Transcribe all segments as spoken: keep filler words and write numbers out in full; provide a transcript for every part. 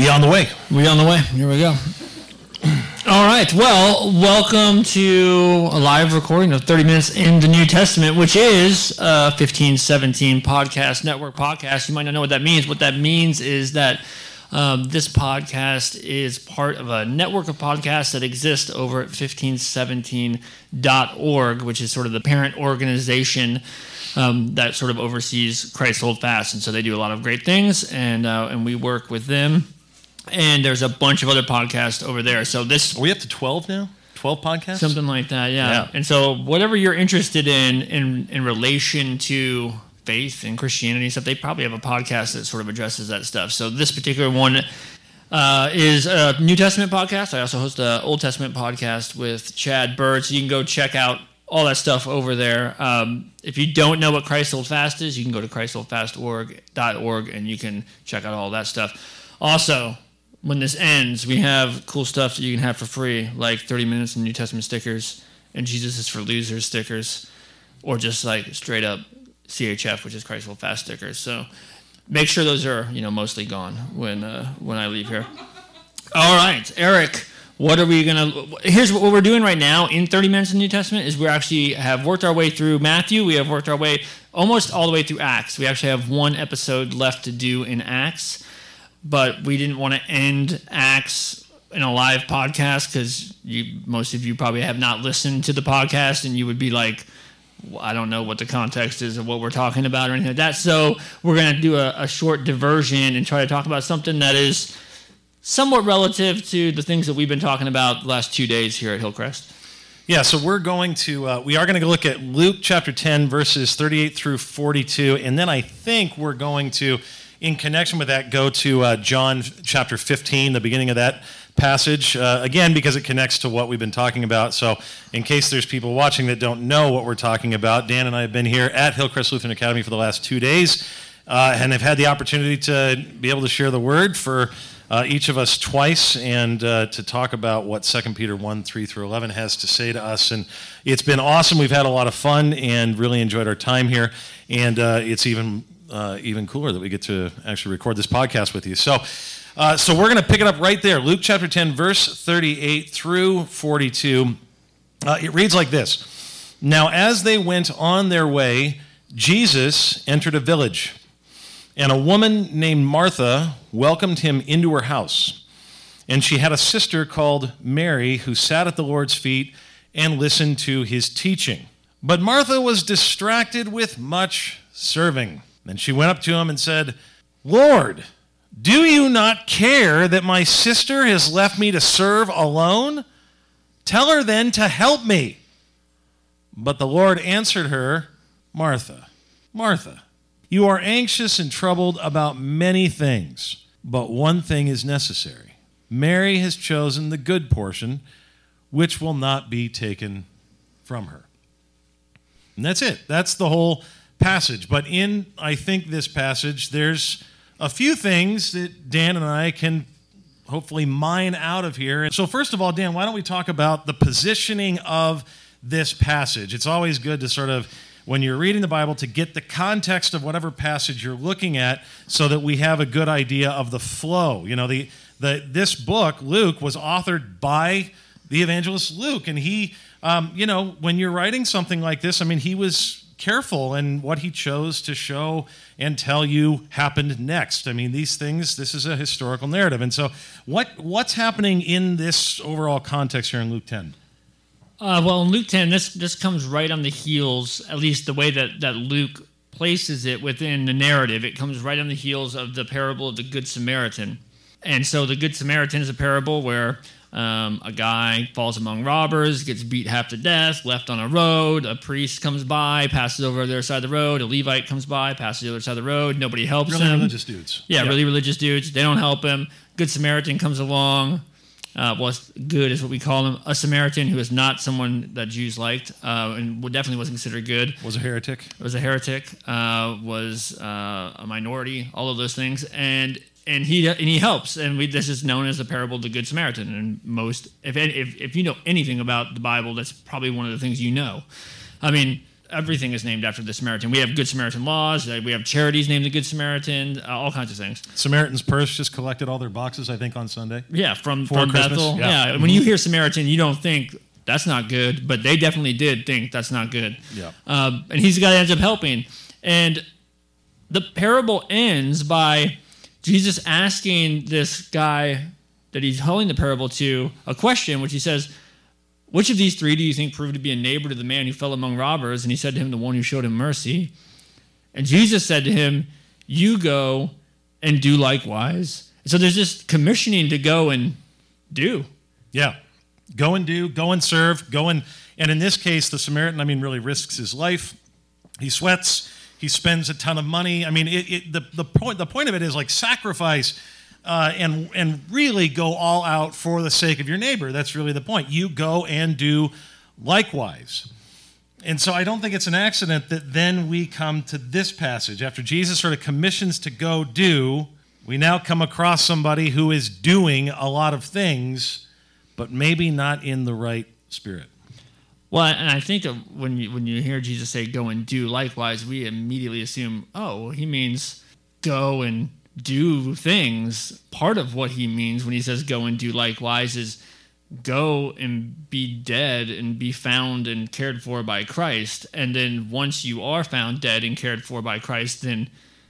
We on the way. We on the way. Here we go. All right. Well, welcome to a live recording of thirty minutes in the New Testament, which is a fifteen seventeen podcast network podcast. You might not know what that means. What that means is that um, this podcast is part of a network of podcasts that exist over at fifteen seventeen dot org, which is sort of the parent organization um, that sort of oversees Christ Hold Fast. And so they do a lot of great things, and uh, and we work with them. And there's a bunch of other podcasts over there. So this... Are we up to twelve now? twelve podcasts? Something like that, yeah. yeah. And so whatever you're interested in, in in relation to faith and Christianity and stuff, they probably have a podcast that sort of addresses that stuff. So this particular one uh, is a New Testament podcast. I also host an Old Testament podcast with Chad Bird. So you can go check out all that stuff over there. Um, if you don't know what Christ Hold Fast is, you can go to christ hold fast dot org and you can check out all that stuff. Also... when this ends, we have cool stuff that you can have for free, like thirty minutes in New Testament stickers and Jesus is for Losers stickers, or just like straight up C H F, which is Christ Hold Fast stickers. So make sure those are, you know, mostly gone when uh, when I leave here. All right, Eric, what are we gonna? Here's what we're doing right now in thirty minutes in the New Testament is we actually have worked our way through Matthew. We have worked our way almost all the way through Acts. We actually have one episode left to do in Acts. But we didn't want to end Acts in a live podcast because you, most of you probably have not listened to the podcast, and you would be like, well, I don't know what the context is of what we're talking about or anything like that. So we're going to do a, a short diversion and try to talk about something that is somewhat relative to the things that we've been talking about the last two days here at Hillcrest. Yeah, so we're going to, uh, we are going to look at Luke chapter ten, verses thirty-eight through forty-two, and then I think we're going to, in connection with that, go to uh, John chapter fifteen, the beginning of that passage, uh, again, because it connects to what we've been talking about. So in case there's people watching that don't know what we're talking about, Dan and I have been here at Hillcrest Lutheran Academy for the last two days uh, and have had the opportunity to be able to share the word for uh, each of us twice and uh, to talk about what Second Peter one, three through eleven has to say to us. And it's been awesome. We've had a lot of fun and really enjoyed our time here. And uh, it's even... Uh, even cooler that we get to actually record this podcast with you. So uh, so we're going to pick it up right there. Luke chapter ten, verse thirty-eight through forty-two. Uh, it reads like this. Now as they went on their way, Jesus entered a village, and a woman named Martha welcomed him into her house. And she had a sister called Mary who sat at the Lord's feet and listened to his teaching. But Martha was distracted with much serving. Then she went up to him and said, Lord, do you not care that my sister has left me to serve alone? Tell her then to help me. But the Lord answered her, Martha, Martha, you are anxious and troubled about many things, but one thing is necessary. Mary has chosen the good portion, which will not be taken from her. And that's it. That's the whole passage. But in, I think, this passage, there's a few things that Dan and I can hopefully mine out of here. So first of all, Dan, why don't we talk about the positioning of this passage? It's always good to sort of, when you're reading the Bible, to get the context of whatever passage you're looking at so that we have a good idea of the flow. You know, the, the this book, Luke, was authored by the evangelist Luke. And he, um, you know, when you're writing something like this, I mean, he was careful in what he chose to show and tell you happened next. I mean, these things, this is a historical narrative. And so what what's happening in this overall context here in Luke ten? Uh, well, in Luke ten, this this comes right on the heels, at least the way that, that Luke places it within the narrative. It comes right on the heels of the parable of the Good Samaritan. And so the Good Samaritan is a parable where Um, a guy falls among robbers, gets beat half to death, left on a road. A priest comes by, passes over the other side of the road. A Levite comes by, passes the other side of the road. Nobody helps really him. Really religious dudes. Yeah, yeah, really religious dudes. They don't help him. Good Samaritan comes along. Uh, well, good is what we call him. A Samaritan who is not someone that Jews liked uh, and definitely wasn't considered good. Was a heretic. Was a heretic. Uh, was uh, a minority. All of those things. And And he and he helps, and we, this is known as the parable of the Good Samaritan. And most, if if if you know anything about the Bible, that's probably one of the things you know. I mean, everything is named after the Samaritan. We have Good Samaritan laws. We have charities named the Good Samaritan. Uh, all kinds of things. Samaritan's Purse just collected all their boxes, I think, on Sunday. Yeah, from, For from Christmas. Bethel. Yeah. Yeah. Mm-hmm. When you hear Samaritan, you don't think that's not good, but they definitely did think that's not good. Yeah. Um, and he's the guy that ends up helping. And the parable ends by Jesus asking this guy that he's telling the parable to a question, which he says, which of these three do you think proved to be a neighbor to the man who fell among robbers? And he said to him, the one who showed him mercy. And Jesus said to him, you go and do likewise. So there's this commissioning to go and do. Yeah. Go and do, go and serve, go and, and in this case, the Samaritan, I mean, really risks his life. He sweats, he spends a ton of money. I mean, it, it, the, the point, the point of it is like sacrifice Uh, and and really go all out for the sake of your neighbor. That's really the point. You go and do likewise. And so I don't think it's an accident that then we come to this passage. After Jesus sort of commissions to go do, we now come across somebody who is doing a lot of things, but maybe not in the right spirit. Well, and I think that when you, when you hear Jesus say go and do likewise, we immediately assume, oh, he means go and do things. Part of what he means when he says go and do likewise is go and be dead and be found and cared for by Christ. And then once you are found dead and cared for by Christ, then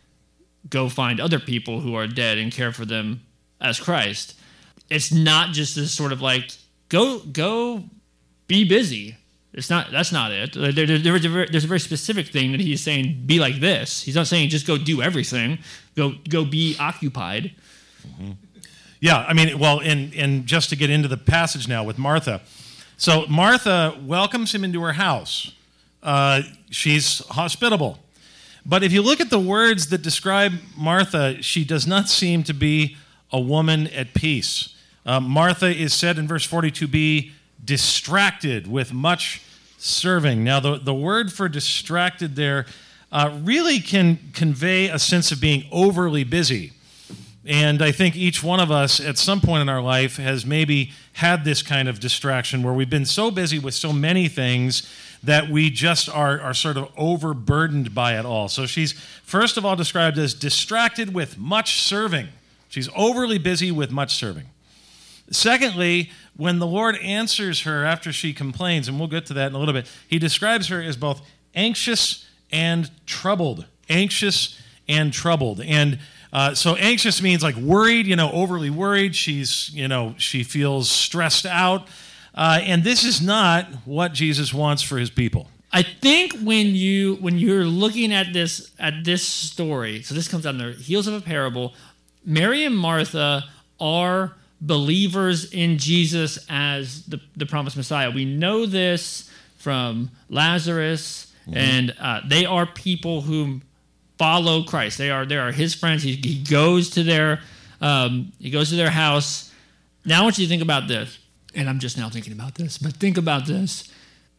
go find other people who are dead and care for them as Christ. It's not just this sort of like, go, go be busy. It's not. That's not it. There, there, there's, a very, there's a very specific thing that he's saying. Be like this. He's not saying just go do everything. Go go be occupied. Mm-hmm. Yeah, I mean, well, and and just to get into the passage now with Martha. So Martha welcomes him into her house. Uh, she's hospitable, but if you look at the words that describe Martha, she does not seem to be a woman at peace. Uh, Martha is said in verse forty-two b. distracted with much serving. Now, the, the word for distracted there uh, really can convey a sense of being overly busy. And I think each one of us at some point in our life has maybe had this kind of distraction where we've been so busy with so many things that we just are, are sort of overburdened by it all. So she's first of all described as distracted with much serving. She's overly busy with much serving. Secondly, when the Lord answers her after she complains, and we'll get to that in a little bit, he describes her as both anxious and troubled. Anxious and troubled. And uh, so anxious means like worried, you know, overly worried. She's, you know, she feels stressed out. Uh, and this is not what Jesus wants for his people. I think when you when you're looking at this at this story, so this comes on the heels of a parable, Mary and Martha are believers in Jesus as the, the promised Messiah. We know this from Lazarus, mm-hmm. and uh, they are people who follow Christ. They are they are his friends. He, he goes to their um, he goes to their house. Now I want you to think about this, and I'm just now thinking about this, but think about this.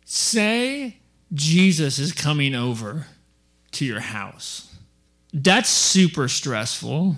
Say Jesus is coming over to your house. That's super stressful.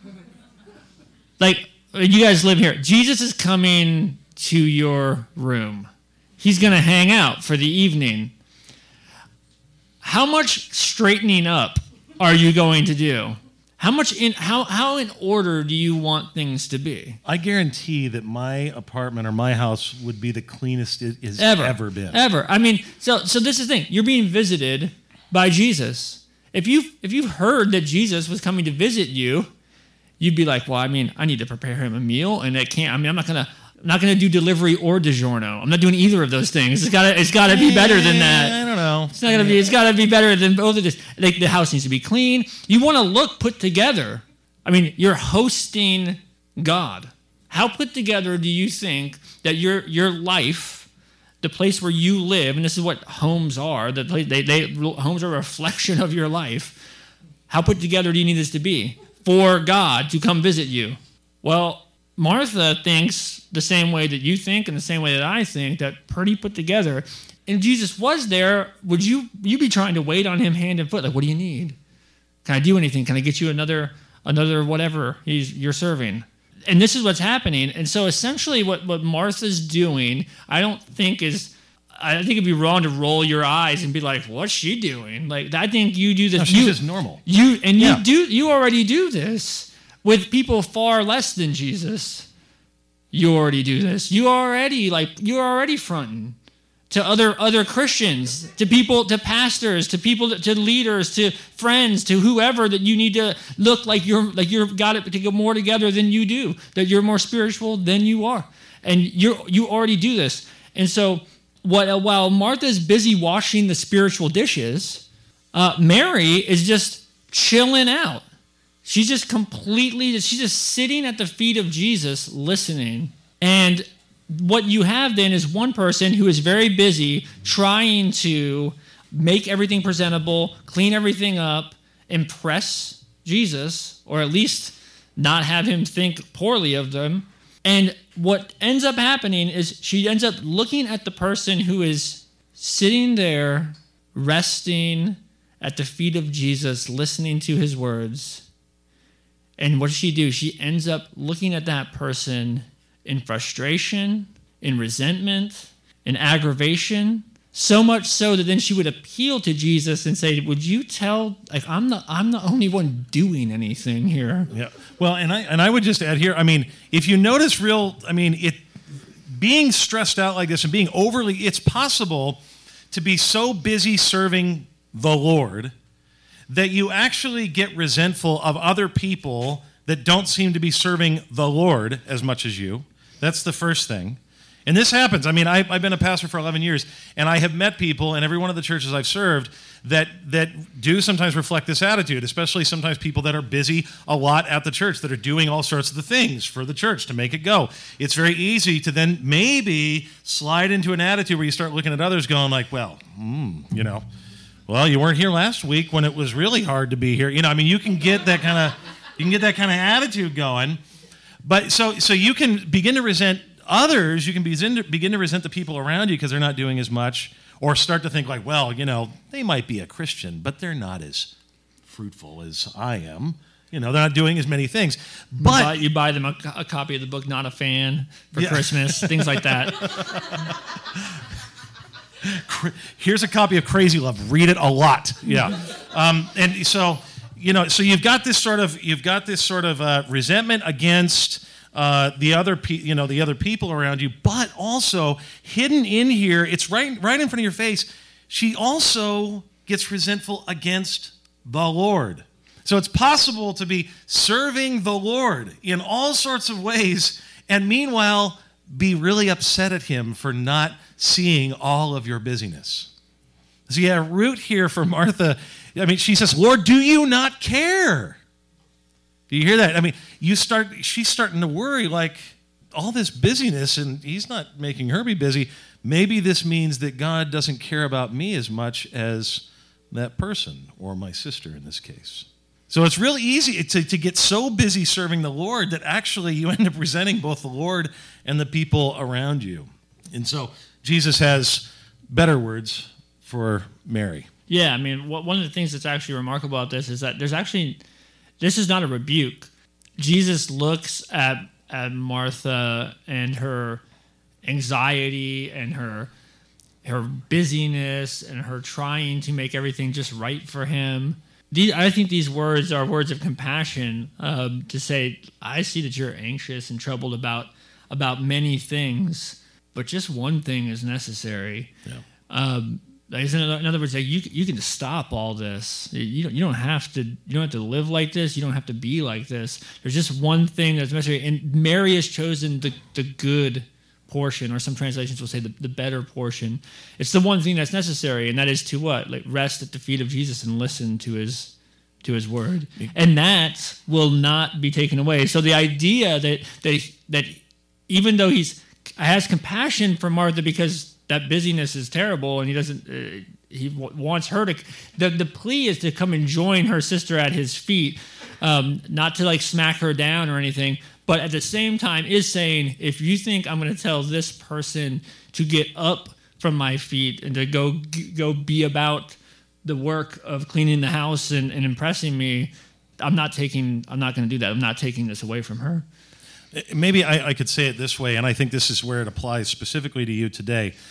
Like, you guys live here. Jesus is coming to your room. He's going to hang out for the evening. How much straightening up are you going to do? How much in how how in order do you want things to be? I guarantee that my apartment or my house would be the cleanest it has ever, ever been. Ever. I mean, so so this is the thing. You're being visited by Jesus. If you if you've heard that Jesus was coming to visit you, you'd be like, well, I mean, I need to prepare him a meal, and I can't. I mean, I'm not gonna I'm not gonna do delivery or DiGiorno. I'm not doing either of those things. It's gotta it's gotta be better than that. I don't know. It's not gonna be. It's gotta be better than both of this. Like, the house needs to be clean. You want to look put together. I mean, you're hosting God. How put together do you think that your your life, the place where you live, and this is what homes are. That they, they they homes are a reflection of your life. How put together do you need this to be for God to come visit you? Well, Martha thinks the same way that you think and the same way that I think, that pretty put together. And if Jesus was there, would you you be trying to wait on him hand and foot? Like, what do you need? Can I do anything? Can I get you another another whatever he's you're serving? And this is what's happening. And so essentially what, what Martha's doing, I don't think is I think it'd be wrong to roll your eyes and be like, "What's she doing?" Like, I think you do this. No, she's you, just normal. You and Yeah. you do. You already do this with people far less than Jesus. You already do this. You already like you're already fronting to other other Christians, to people, to pastors, to people, to leaders, to friends, to whoever, that you need to look like you're like you've got it to go more together than you do. That you're more spiritual than you are, and you you already do this. And so. What, while Martha's busy washing the spiritual dishes, uh, Mary is just chilling out. She's just completely, she's just sitting at the feet of Jesus listening. And what you have then is one person who is very busy trying to make everything presentable, clean everything up, impress Jesus, or at least not have him think poorly of them. And what ends up happening is she ends up looking at the person who is sitting there, resting at the feet of Jesus, listening to his words. And what does she do? She ends up looking at that person in frustration, in resentment, in aggravation, so much so that then she would appeal to Jesus and say, "Would you tell? Like, I'm the I'm the only one doing anything here." Yeah. Well, and I and I would just add here. I mean, if you notice, real, I mean, it being stressed out like this and being overly, it's possible to be so busy serving the Lord that you actually get resentful of other people that don't seem to be serving the Lord as much as you. That's the first thing. And this happens. I mean, I, I've been a pastor for eleven years, and I have met people in every one of the churches I've served that that do sometimes reflect this attitude, especially sometimes people that are busy a lot at the church, that are doing all sorts of the things for the church to make it go. It's very easy to then maybe slide into an attitude where you start looking at others going like, well, hmm, you know, well, you weren't here last week when it was really hard to be here. You know, I mean, you can get that kind of you can get that kind of attitude going. But so so you can begin to resent others, you can begin to, begin to resent the people around you because they're not doing as much, or start to think like, well, you know, they might be a Christian, but they're not as fruitful as I am. You know, they're not doing as many things. But you buy, you buy them a, a copy of the book Not a Fan for yeah. Christmas, things like that. Here's a copy of Crazy Love. Read it a lot. Yeah. Um, and so, you know, so you've got this sort of you've got this sort of uh, resentment against Uh, the other, pe- you know, the other people around you, but also hidden in here, it's right, right in front of your face. She also gets resentful against the Lord. So it's possible to be serving the Lord in all sorts of ways, and meanwhile be really upset at Him for not seeing all of your busyness. So yeah, root here for Martha. I mean, she says, "Lord, do you not care?" Do you hear that? I mean, you start. She's starting to worry, like, all this busyness, and he's not making her be busy. Maybe this means that God doesn't care about me as much as that person, or my sister in this case. So it's really easy to, to get so busy serving the Lord that actually you end up resenting both the Lord and the people around you. And so Jesus has better words for Mary. Yeah, I mean, one of the things that's actually remarkable about this is that there's actually... This is not a rebuke. Jesus looks at, at Martha and her anxiety and her her busyness and her trying to make everything just right for him. These, I think these words are words of compassion, um, to say, I see that you're anxious and troubled about about many things, but just one thing is necessary. Yeah. Um, In other words, like you you can just stop all this. You don't you don't have to you don't have to live like this. You don't have to be like this. There's just one thing that's necessary. And Mary has chosen the, the good portion, or some translations will say the, the better portion. It's the one thing that's necessary, and that is to what? Like rest at the feet of Jesus and listen to his to his word. And that will not be taken away. So the idea that that that even though he's has compassion for Martha because that busyness is terrible, and he doesn't. Uh, he w- wants her to. The the plea is to come and join her sister at his feet, um, not to like smack her down or anything, but at the same time is saying, if you think I'm going to tell this person to get up from my feet and to go go be about the work of cleaning the house and, and impressing me, I'm not taking. I'm not going to do that. I'm not taking this away from her. Maybe I, I could say it this way, and I think this is where it applies specifically to you today.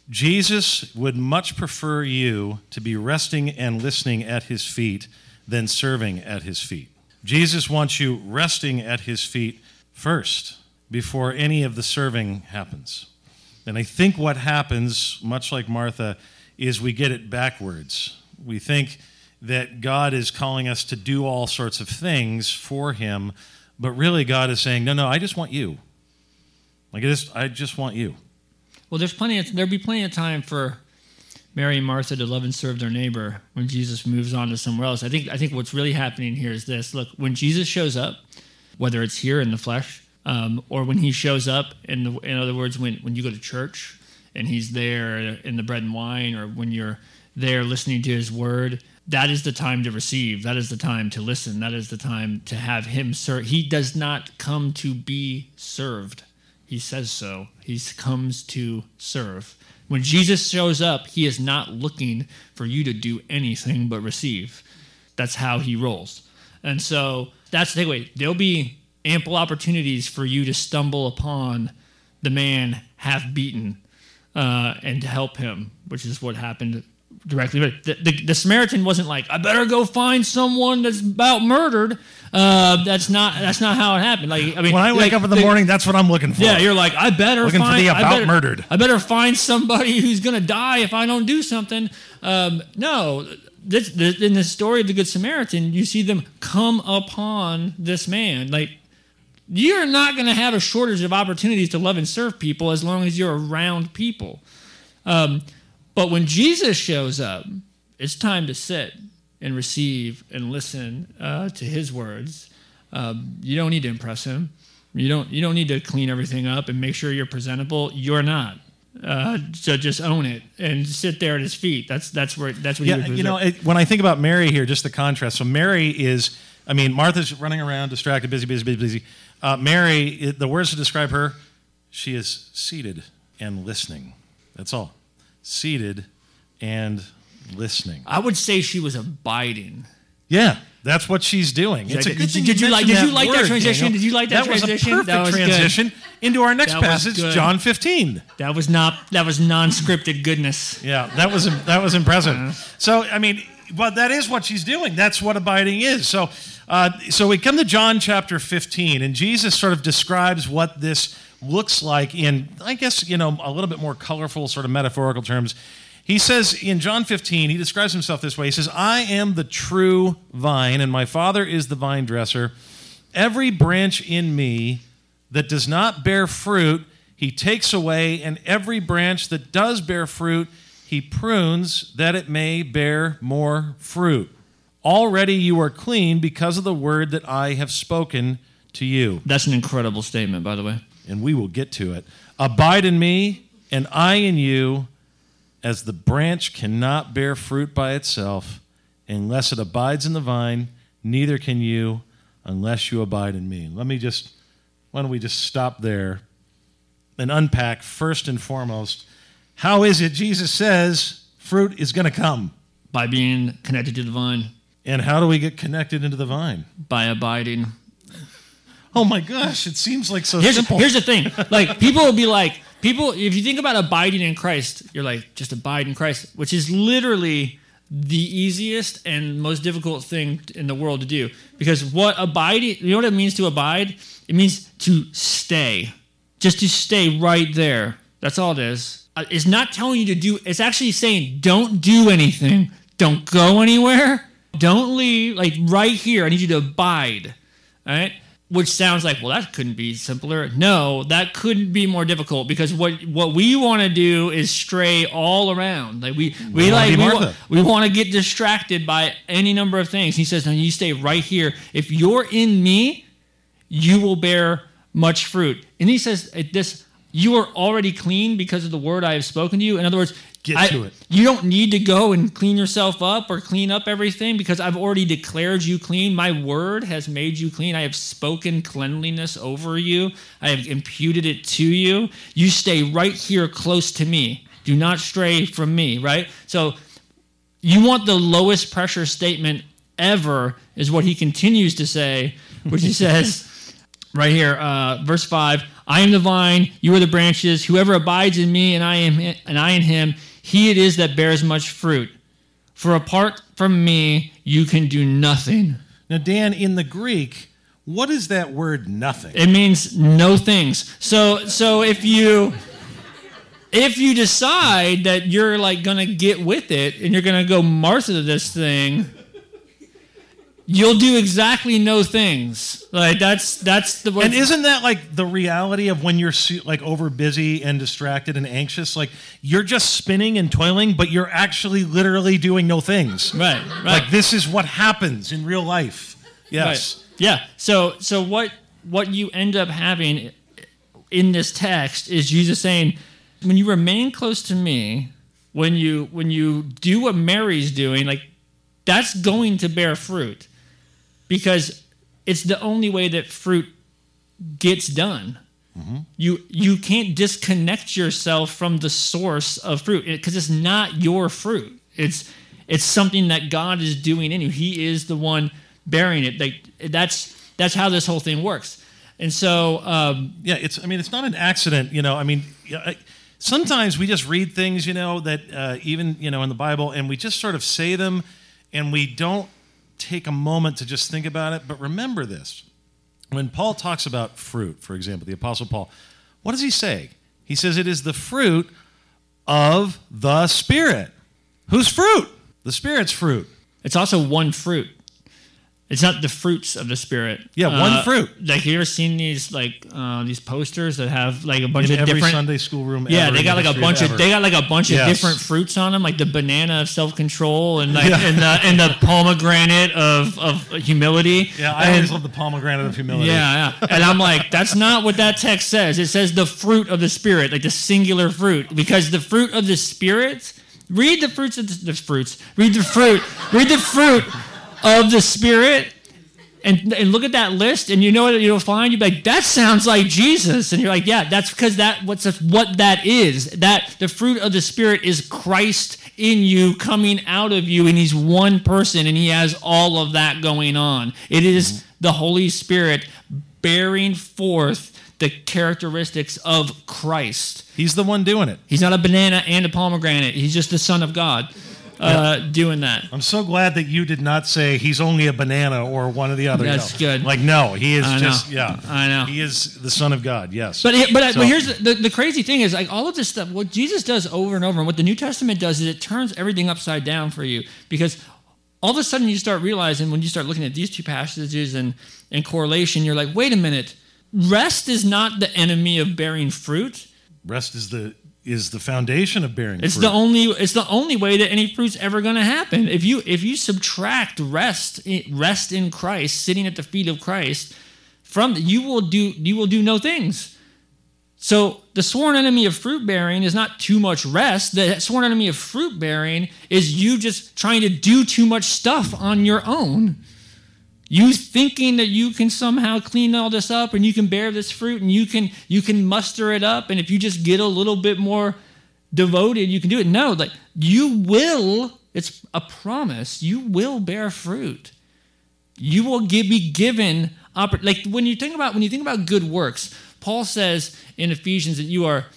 Jesus would much prefer you to be resting and listening at his feet than serving at his feet. Jesus wants you resting at his feet first before any of the serving happens. And I think what happens, much like Martha, is we get it backwards. We think that God is calling us to do all sorts of things for him, but really God is saying, no, no, I just want you. Like I just, I just want you. Well, there's plenty of, there'll be plenty of time for Mary and Martha to love and serve their neighbor when Jesus moves on to somewhere else. I think I think what's really happening here is this. Look, when Jesus shows up, whether it's here in the flesh, um, or when he shows up, in, the, in other words, when, when you go to church and he's there in the bread and wine, or when you're there listening to his word, that is the time to receive. That is the time to listen. That is the time to have him serve. He does not come to be served. He says so. He comes to serve. When Jesus shows up, he is not looking for you to do anything but receive. That's how he rolls. And so that's the takeaway. There'll be ample opportunities for you to stumble upon the man half beaten uh, and to help him, which is what happened directly. But the, the, the Samaritan wasn't like, I better go find someone that's about murdered. Uh, that's not that's not how it happened. Like I mean, when I wake like, up in the, the morning, that's what I'm looking for. Yeah, you're like, I better looking find for the about I better, murdered. I better find somebody who's gonna die if I don't do something. Um, no, this, this, in the story of the Good Samaritan, you see them come upon this man. Like you're not gonna have a shortage of opportunities to love and serve people as long as you're around people. Um, but when Jesus shows up, it's time to sit and receive and listen uh, to his words. Um, you don't need to impress him. You don't. You don't need to clean everything up and make sure you're presentable. You're not. Uh, so just own it and sit there at his feet. That's that's where that's what. Yeah, he would you know, it, when I think about Mary here, just the contrast. So Mary is, I mean, Martha's running around, distracted, busy, busy, busy, busy. Uh, Mary, it, the words to describe her, she is seated and listening. That's all. Seated and listening. I would say she was abiding. Yeah, that's what she's doing. It's a good did, thing did you like? Did you like word, that transition? Daniel. Did you like that, that transition? Was a perfect that was transition good. into our next That was passage, good. John fifteen. That was not. That was non-scripted goodness. Yeah, that was that was impressive. Uh-huh. So I mean, but that is what she's doing. That's what abiding is. So, uh, so we come to John chapter fifteen, and Jesus sort of describes what this looks like in, I guess, you know, a little bit more colorful, sort of metaphorical terms. He says in John fifteen, he describes himself this way. He says, I am the true vine, and my Father is the vine dresser. Every branch in me that does not bear fruit, he takes away, and every branch that does bear fruit, he prunes that it may bear more fruit. Already you are clean because of the word that I have spoken to you. That's an incredible statement, by the way. And we will get to it. Abide in me, and I in you, as the branch cannot bear fruit by itself unless it abides in the vine, neither can you unless you abide in me. Let me just, why don't we just stop there and unpack first and foremost, how is it Jesus says fruit is going to come? By being connected to the vine. And how do we get connected into the vine? By abiding. Oh my gosh, it seems like so here's, simple. Here's the thing. Like, people will be like, people, if you think about abiding in Christ, you're like, just abide in Christ, which is literally the easiest and most difficult thing in the world to do. Because what abiding, you know what it means to abide? It means to stay. Just to stay right there. That's all it is. It's not telling you to do, it's actually saying, don't do anything. Don't go anywhere. Don't leave. Like, right here, I need you to abide. All right? Which sounds like, well, that couldn't be simpler. No, that couldn't be more difficult, because what what we want to do is stray all around. Like we we, we like we, wa- we want to get distracted by any number of things. He says, no, you stay right here. If you're in me, you will bear much fruit. And he says this, you are already clean because of the word I have spoken to you. In other words, Get I, to it. You don't need to go and clean yourself up or clean up everything, because I've already declared you clean. My word has made you clean. I have spoken cleanliness over you. I have imputed it to you. You stay right here close to me. Do not stray from me, right? So you want the lowest pressure statement ever is what he continues to say, which he says, right here, uh, verse five. I am the vine, you are the branches. Whoever abides in me and I am and I in him, he it is that bears much fruit. For apart from me, you can do nothing. Now, Dan, in the Greek, what is that word nothing? It means no things. So so if you if you decide that you're like gonna get with it and you're gonna go Martha this thing, you'll do exactly no things. Like that's that's the way. And isn't that like the reality of when you're like over busy and distracted and anxious? Like you're just spinning and toiling, but you're actually literally doing no things. Right, right. Like this is what happens in real life. Yes. Right. Yeah. So so what what you end up having in this text is Jesus saying, when you remain close to me, when you when you do what Mary's doing, like that's going to bear fruit. Because it's the only way that fruit gets done. Mm-hmm. You you can't disconnect yourself from the source of fruit because it's not your fruit. It's it's something that God is doing in you. He is the one bearing it. Like that's that's how this whole thing works. And so um, yeah, it's I mean it's not an accident. You know, I mean sometimes we just read things, you know, that uh, even you know in the Bible, and we just sort of say them, and we don't take a moment to just think about it. But remember this. When Paul talks about fruit, for example, the Apostle Paul, what does he say? He says it is the fruit of the Spirit. Whose fruit? The Spirit's fruit. It's also one fruit. It's not the fruits of the Spirit. Yeah, one uh, fruit. Like, you ever seen these like uh, these posters that have like a bunch in of every different Sunday school room? Yeah, ever they got like a bunch of ever. they got like a bunch of yes. different fruits on them, like the banana of self control and like yeah. and the and the pomegranate of of humility. Yeah, I and, always love the pomegranate of humility. Yeah, yeah. And I'm like, that's not what that text says. It says the fruit of the Spirit, like the singular fruit, because the fruit of the Spirit. Read the fruits of the, the fruits. Read the fruit. Read the fruit of the Spirit. And, and look at that list, and you know what you'll find? You'll be like, that sounds like Jesus. And you're like, yeah, that's because that what's what that is. That the fruit of the Spirit is Christ in you, coming out of you, and he's one person, and he has all of that going on. It is mm-hmm. the Holy Spirit bearing forth the characteristics of Christ. He's the one doing it. He's not a banana and a pomegranate. He's just the Son of God. Uh, yeah. doing that. I'm so glad that you did not say he's only a banana or one of the other. That's no. good. Like, no, he is I just, know. yeah. I know. He is the Son of God, yes. But but, so, but here's the, the, the crazy thing is, like, all of this stuff, what Jesus does over and over, and what the New Testament does is it turns everything upside down for you. Because all of a sudden you start realizing, when you start looking at these two passages and in correlation, you're like, wait a minute. Rest is not the enemy of bearing fruit. Rest is the... is the foundation of bearing it's fruit. the only it's the only way that any fruit's ever going to happen. If you if you subtract rest rest in Christ, sitting at the feet of Christ, from you will do you will do no things. So the sworn enemy of fruit bearing is not too much rest. The sworn enemy of fruit bearing is you just trying to do too much stuff on your own. You thinking that you can somehow clean all this up and you can bear this fruit and you can you can muster it up, and if you just get a little bit more devoted, you can do it. No, like you will, it's a promise, you will bear fruit. You will give, be given, like when you think about when you think about good works, Paul says in Ephesians that you are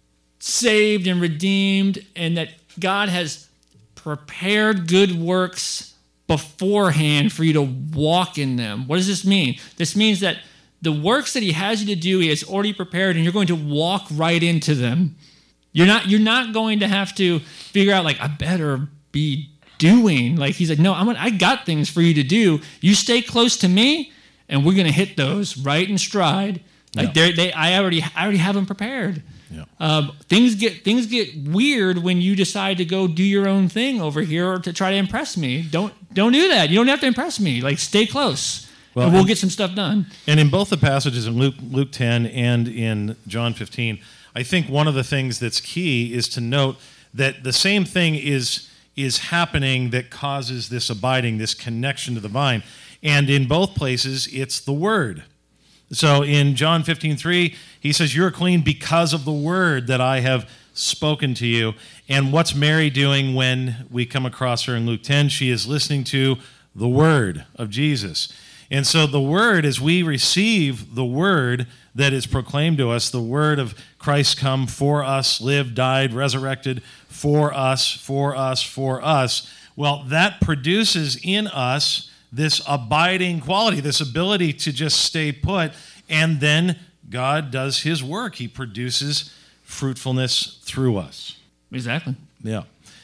saved and redeemed and that God has prepared good works beforehand for you to walk in them. What does this mean? This means that the works that he has you to do, he has already prepared, and you're going to walk right into them. You're not you're not going to have to figure out, like, I better be doing. Like, he's like, no, I'm gonna, I got things for you to do. You stay close to me, and we're going to hit those right in stride. Like, yeah. they I already I already have them prepared. Yeah. Um, things get things get weird when you decide to go do your own thing over here or to try to impress me. Don't don't do that. You don't have to impress me. Like, stay close, well, and we'll and, get some stuff done. And in both the passages in Luke Luke ten and in John fifteen, I think one of the things that's key is to note that the same thing is is happening that causes this abiding, this connection to the vine. And in both places, it's the Word. So in John fifteen three, he says, you're clean because of the word that I have spoken to you. And what's Mary doing when we come across her in Luke ten? She is listening to the word of Jesus. And so the word, as we receive the word that is proclaimed to us, the word of Christ come for us, lived, died, resurrected for us, for us, for us, well, that produces in us this abiding quality, this ability to just stay put, and then God does his work. He produces fruitfulness through us. Exactly. Yeah.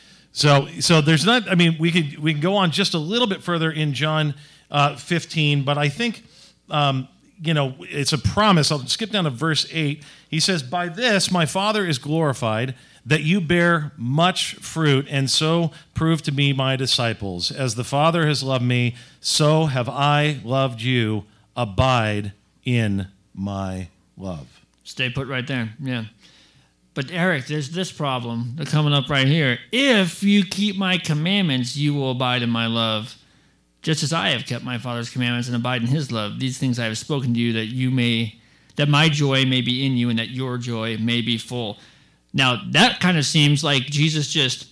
So so there's not, I mean, we could we can go on just a little bit further in John uh, fifteen, but I think, um, you know, it's a promise. I'll skip down to verse eight. He says, "By this my Father is glorified, that you bear much fruit, and so prove to be my disciples. As the Father has loved me, so have I loved you. Abide in my love." Stay put right there. Yeah. But Eric, there's this problem coming up right here. If you keep my commandments, you will abide in my love, just as I have kept my Father's commandments and abide in his love. These things I have spoken to you, that you may, that my joy may be in you, and that your joy may be full. Now, that kind of seems like Jesus just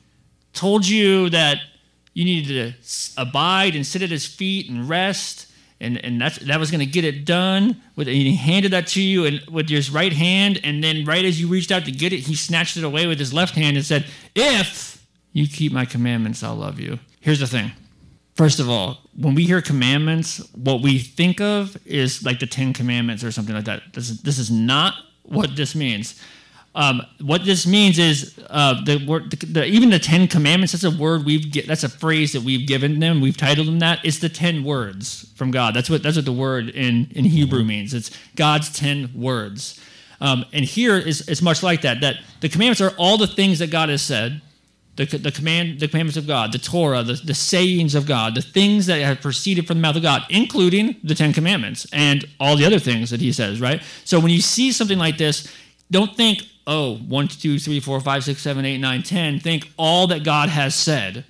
told you that you needed to abide and sit at his feet and rest, and, and that's, that was going to get it done. With, he handed that to you and, with his right hand, and then right as you reached out to get it, he snatched it away with his left hand and said, "If you keep my commandments, I'll love you." Here's the thing. First of all, when we hear commandments, what we think of is like the Ten Commandments or something like that. This is, this is not what this means. Um, what this means is uh, the word, the, the, even the Ten Commandments. That's a word we've get, that's a phrase that we've given them. We've titled them that. It's the ten words from God. That's what that's what the word in, in Hebrew means. It's God's ten words. Um, and here is it's much like that. That the commandments are all the things that God has said. The the command the commandments of God, the Torah, the, the sayings of God, the things that have proceeded from the mouth of God, including the Ten Commandments and all the other things that he says. Right. So when you see something like this, don't think, oh, one, two, three, four, five, six, seven, eight, nine, ten. Think all that God has said.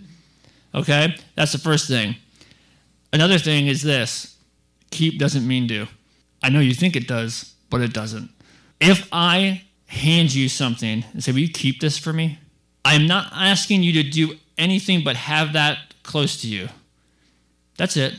Okay? That's the first thing. Another thing is this. Keep doesn't mean do. I know you think it does, but it doesn't. If I hand you something and say, "Will you keep this for me?" I'm not asking you to do anything but have that close to you. That's it.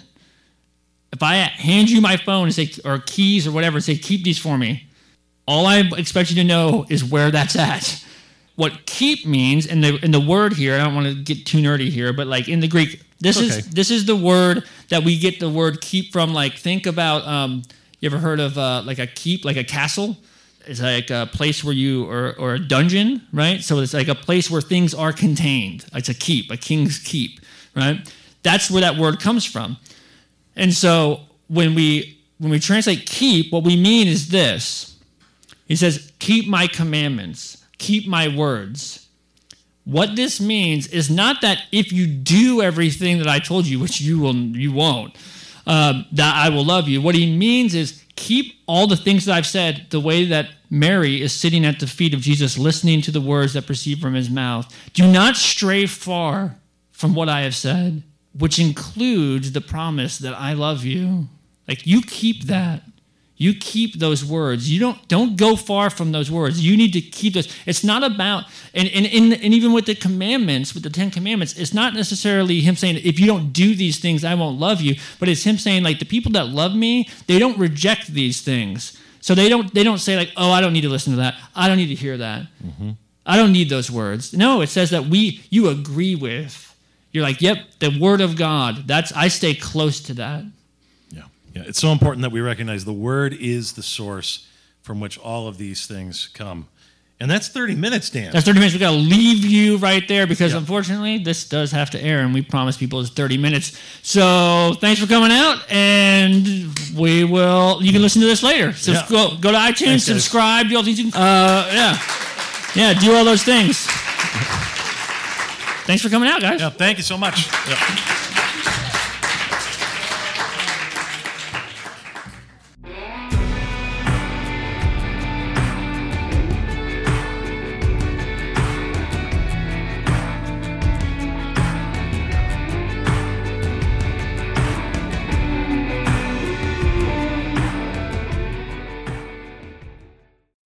If I hand you my phone and say, or keys or whatever, and say, "Keep these for me," all I expect you to know is where that's at. What keep means, and the in the word here, I don't want to get too nerdy here, but like in the Greek, this okay. is this is the word that we get the word keep from. Like, think about, um, you ever heard of uh, like a keep, like a castle? It's like a place where you, or or a dungeon, right? So it's like a place where things are contained. It's a keep, a king's keep, right? That's where that word comes from. And so when we when we translate keep, what we mean is this. He says, "Keep my commandments, keep my words." What this means is not that if you do everything that I told you, which you will, you won't, uh, that I will love you. What he means is keep all the things that I've said, the way that Mary is sitting at the feet of Jesus, listening to the words that proceed from his mouth. Do not stray far from what I have said, which includes the promise that I love you. Like, you keep that. You keep those words. You don't don't go far from those words. You need to keep those. It's not about, and, and, and, and even with the commandments, with the Ten Commandments, it's not necessarily him saying, if you don't do these things, I won't love you. But it's him saying, like, the people that love me, they don't reject these things. So they don't they don't say, like, oh, I don't need to listen to that. I don't need to hear that. Mm-hmm. I don't need those words. No, it says that we you agree with. You're like, yep, the word of God. That's I stay close to that. Yeah, it's so important that we recognize the word is the source from which all of these things come. And that's thirty minutes, Dan. That's thirty minutes. We got to leave you right there because, yeah. unfortunately, this does have to air, and we promise people it's thirty minutes. So thanks for coming out, and we will. You can listen to this later. So yeah. go go to iTunes, thanks, subscribe, do all these. Uh, yeah, yeah, do all those things. Thanks for coming out, guys. Yeah, thank you so much. Yeah.